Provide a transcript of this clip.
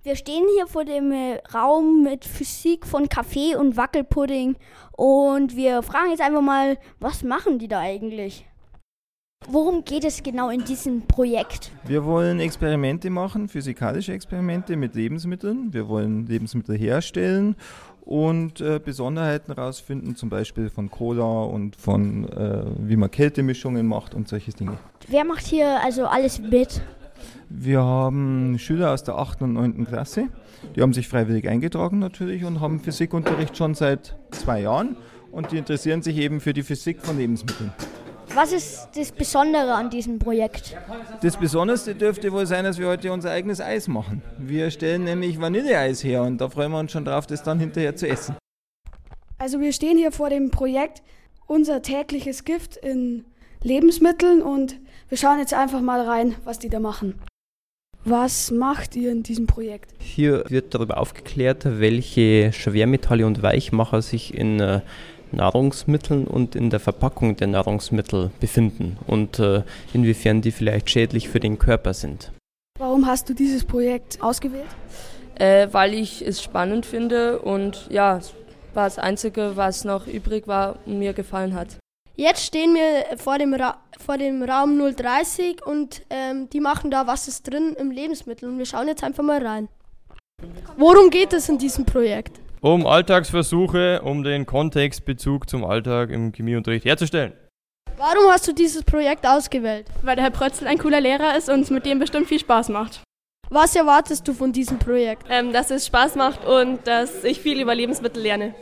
Wir stehen hier vor dem Raum mit Physik von Kaffee und Wackelpudding und wir fragen jetzt einfach mal, was machen die da eigentlich? Worum geht es genau in diesem Projekt? Wir wollen Experimente machen, physikalische Experimente mit Lebensmitteln. Wir wollen Lebensmittel herstellen und Besonderheiten herausfinden, zum Beispiel von Cola und von wie man Kältemischungen macht und solche Dinge. Wer macht hier also alles mit? Wir haben Schüler aus der 8. und 9. Klasse, die haben sich freiwillig eingetragen natürlich und haben Physikunterricht schon seit 2 Jahren und die interessieren sich eben für die Physik von Lebensmitteln. Was ist das Besondere an diesem Projekt? Das Besonderste dürfte wohl sein, dass wir heute unser eigenes Eis machen. Wir stellen nämlich Vanilleeis her und da freuen wir uns schon drauf, das dann hinterher zu essen. Also wir stehen hier vor dem Projekt Unser tägliches Gift in Lebensmitteln und wir schauen jetzt einfach mal rein, was die da machen. Was macht ihr in diesem Projekt? Hier wird darüber aufgeklärt, welche Schwermetalle und Weichmacher sich in Nahrungsmitteln und in der Verpackung der Nahrungsmittel befinden und inwiefern die vielleicht schädlich für den Körper sind. Warum hast du dieses Projekt ausgewählt? Weil ich es spannend finde und ja, es war das Einzige, was noch übrig war und mir gefallen hat. Jetzt stehen wir vor dem Raum 030 und die machen da, was ist drin im Lebensmittel und wir schauen jetzt einfach mal rein. Worum geht es in diesem Projekt? Um Alltagsversuche, um den Kontextbezug zum Alltag im Chemieunterricht herzustellen. Warum hast du dieses Projekt ausgewählt? Weil der Herr Prötzl ein cooler Lehrer ist und es mit dem bestimmt viel Spaß macht. Was erwartest du von diesem Projekt? Dass es Spaß macht und dass ich viel über Lebensmittel lerne.